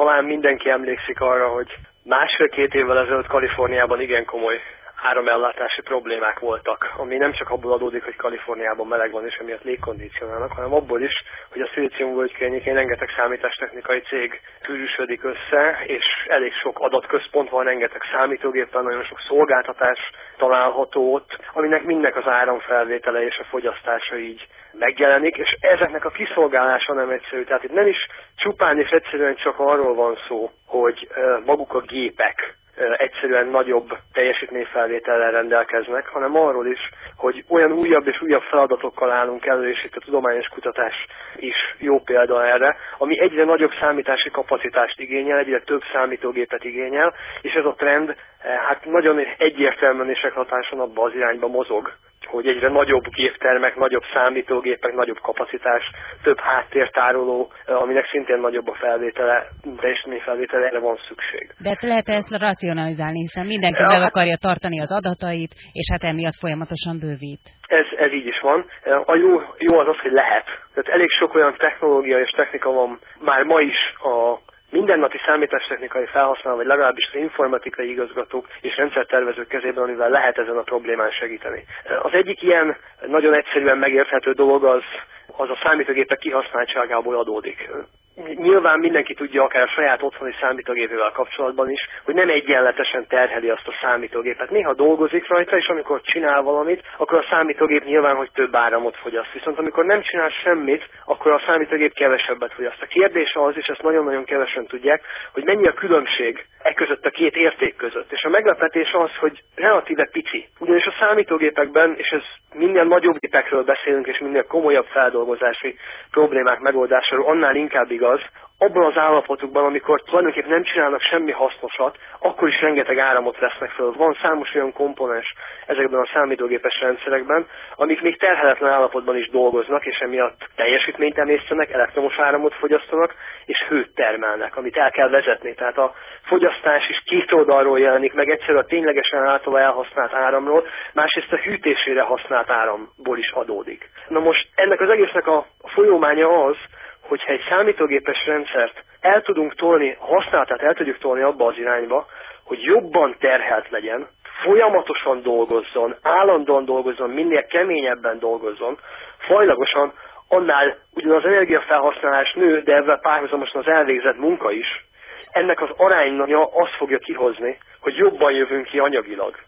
talán mindenki emlékszik arra, hogy 1,5-2 évvel ezelőtt Kaliforniában igen komoly áramellátási problémák voltak, ami nem csak abból adódik, hogy Kaliforniában meleg van és emiatt légkondicionálnak, hanem abból is, hogy a Szilícium-völgy környékén rengeteg számítástechnikai cég tűzsödik össze, és elég sok adatközpont van, rengeteg számítógép van, nagyon sok szolgáltatás található ott, aminek mindnek az áramfelvétele és a fogyasztása így megjelenik, és ezeknek a kiszolgálása nem egyszerű. Tehát itt nem is csupán és egyszerűen csak arról van szó, hogy maguk a gépek egyszerűen nagyobb teljesítményfelvétellel rendelkeznek, hanem arról is, hogy olyan újabb és újabb feladatokkal állunk elő, és itt a tudományos kutatás is jó példa erre, ami egyre nagyobb számítási kapacitást igényel, egyre több számítógépet igényel, és ez a trend hát nagyon egyértelműen és hatáson abba az irányba mozog, hogy egyre nagyobb géptermek, nagyobb számítógépek, nagyobb kapacitás, több háttértároló, aminek szintén nagyobb a felvétele, teljesítményfelvétele, erre van szükség. De lehet ezt racionalizálni, hiszen mindenki meg akarja tartani az adatait, és hát emiatt folyamatosan bővít. Ez így is van. A jó az az, hogy lehet. Tehát elég sok olyan technológia és technika van már ma is a mindennapi számítástechnikai felhasználó, vagy legalábbis az informatikai igazgatók és rendszertervezők kezében, amivel lehet ezen a problémán segíteni. Az egyik ilyen nagyon egyszerűen megérthető dolog az a számítógépek kihasználtságából adódik. Nyilván mindenki tudja, akár a saját otthoni számítógépével kapcsolatban is, hogy nem egyenletesen terheli azt a számítógépet. Néha dolgozik rajta, és amikor csinál valamit, akkor a számítógép nyilván, hogy több áramot fogyaszt. Viszont amikor nem csinál semmit, akkor a számítógép kevesebbet fogyaszt. A kérdés az, és ezt nagyon-nagyon kevesen tudják, hogy mennyi a különbség között a két érték között. És a meglepetés az, hogy relatíve pici. Ugyanis a számítógépekben, és ez minél nagyobb gépekről beszélünk, és minél komolyabb feldolgozási problémák megoldásáról, annál inkább igaz, abban az állapotukban, amikor tulajdonképpen nem csinálnak semmi hasznosat, akkor is rengeteg áramot vesznek fel. Van számos olyan komponens ezekben a számítógépes rendszerekben, amik még terheletlen állapotban is dolgoznak, és emiatt teljesítményt emésztenek, elektromos áramot fogyasztanak, és hőt termelnek, amit el kell vezetni. Tehát a fogyasztás is két oldalról jelenik meg, egyszerűen a ténylegesen általa elhasznált áramról, másrészt a hűtésére használt áramból is adódik. Na most ennek az egésznek a folyómánya az, hogyha egy számítógépes rendszert el tudunk tolni, használatát el tudjuk tolni abba az irányba, hogy jobban terhelt legyen, folyamatosan dolgozzon, állandóan dolgozzon, minél keményebben dolgozzon, fajlagosan, annál ugyan az energiafelhasználás nő, de ebben párhuzamosan az elvégzett munka is, ennek az arányja azt fogja kihozni, hogy jobban jövünk ki anyagilag.